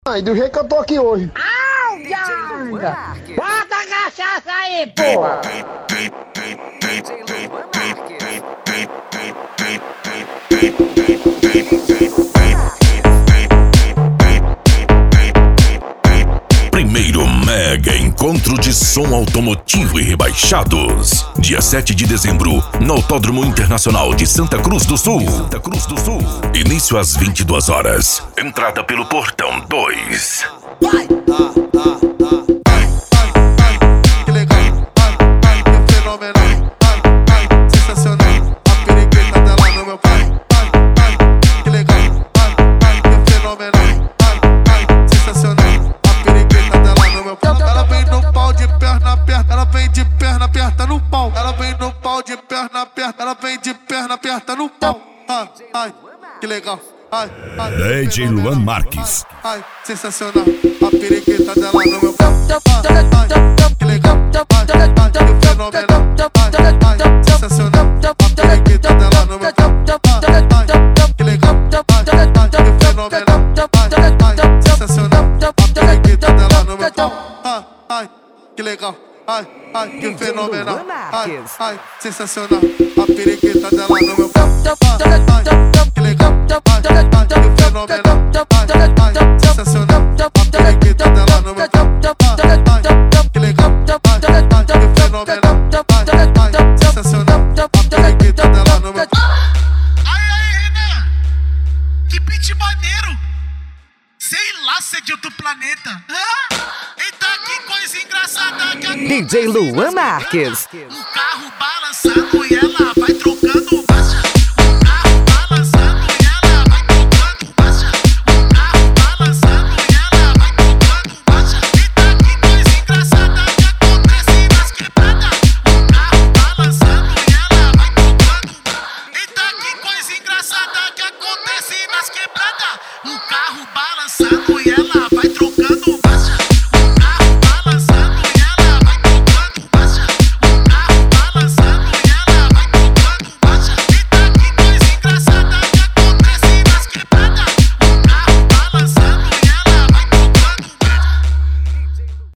Ai, do jeito que eu tô aqui hoje. Au, Janga! Bota a cachaça aí, porra! Primeiro mega encontro de som automotivo e rebaixados. Dia 7 de dezembro, no Autódromo Internacional de Santa Cruz do Sul. Início às 22 horas. Entrada pelo portão 2. Vai! Que legal, que fenomenal, sensacional, a periquita dela no meu pai. Que legal, que fenomenal, sensacional, a periquita dela no meu pai. Ela vem no pau de perna aberta, ela vem de perna aberta no pau. Ela vem no pau de perna aberta, ela vem de perna aberta no pau. Ai, que legal. DJ Luan Marques. Ai, sensacional, a periquita dela no meu pau. Que legal, que fenomenal, sensacional, a periquita dela no meu pau. Que legal, que fenomenal, sensacional, a periquita dela no meu pau. Que legal, que fenomenal, sensacional, a periquita dela no meu pau. Que legal, que fenomenal, sensacional, a periquita dela no meu pau. Que legal, que fenomenal, sensacional, a periquita dela no meu pau. Aí, Renan, que beat maneiro. Sei lá se é de outro planeta. Eita, que coisa engraçada que DJ Luan Marques. O cara